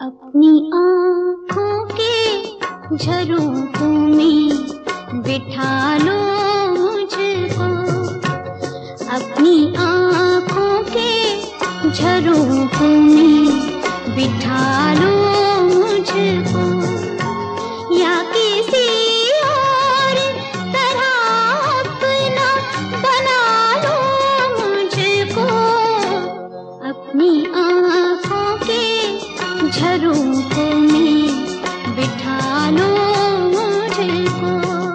अपनी आँखों के झरोखों में बिठा लो मुझको, अपनी आँखों के झरोखों में बिठा लो मुझको, या किसी और तरह अपना बना लो मुझको, अपनी आँखों के झरोखों में बिठा लो मुझको।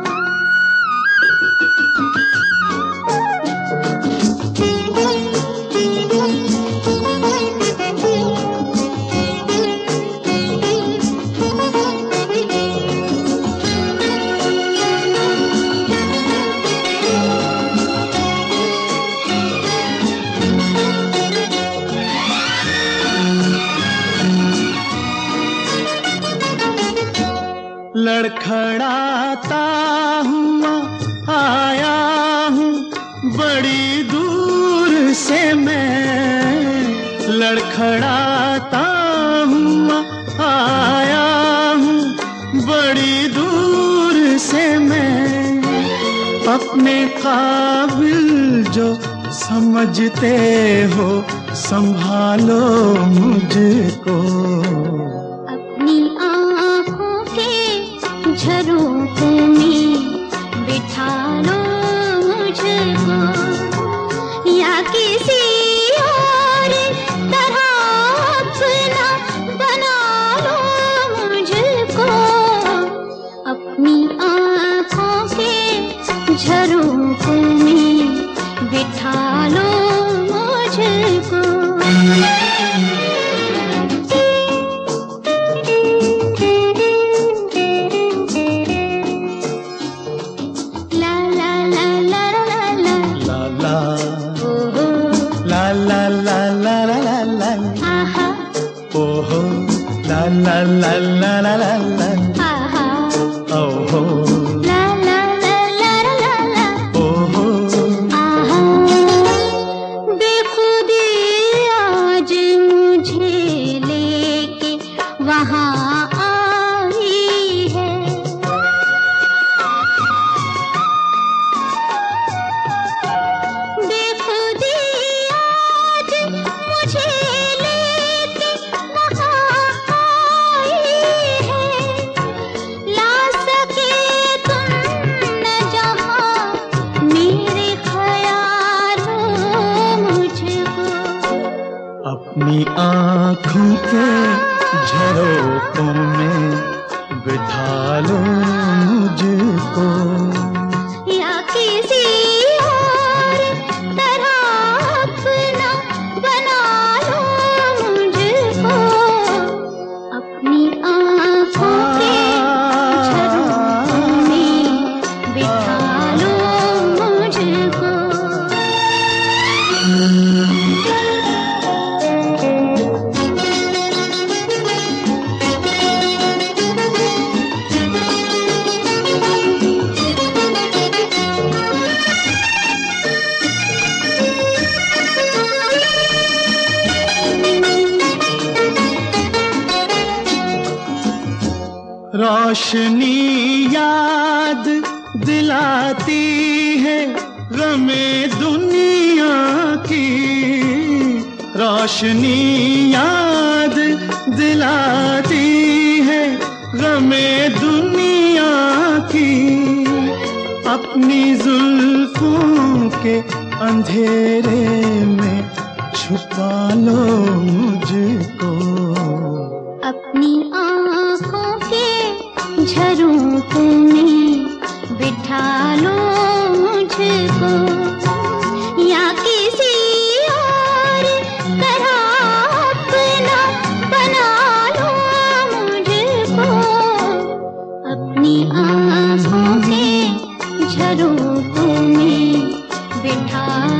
लड़खड़ाता हुआ आया हूँ बड़ी दूर से मैं, लड़खड़ाता हुआ आया हूँ बड़ी दूर से मैं, अपने काबिल जो समझते हो संभालो मुझको, अपनी आँखों के झरोखों में बिठा लो मुझको, या किसी और तरह अपना बना लो मुझको, अपनी आँखों के झरोखों में बिठा लो मुझको। La la la la la la, aha, oh la la la la la la, oh aha, बेखुदी आज मुझे लेके वहाँ आई है, बेखुदी आज मुझे अपनी आँखों के झरोखों में बिठा लो मुझको, या किसी और तरह अपना बना लो मुझको, अपनी आँखों के झरोखों में बिठा लो मुझको। रोशनी याद दिलाती है गमे दुनिया की, रोशनी याद दिलाती है गमे दुनिया की, अपनी जुल्फों के अंधेरे में छुपा लो मुझको, अपनी आँखों के झरोखों में बिठा लो मुझको, या किसी और तरह अपना बना लो मुझको, अपनी आँखों के झरोखों में बिठा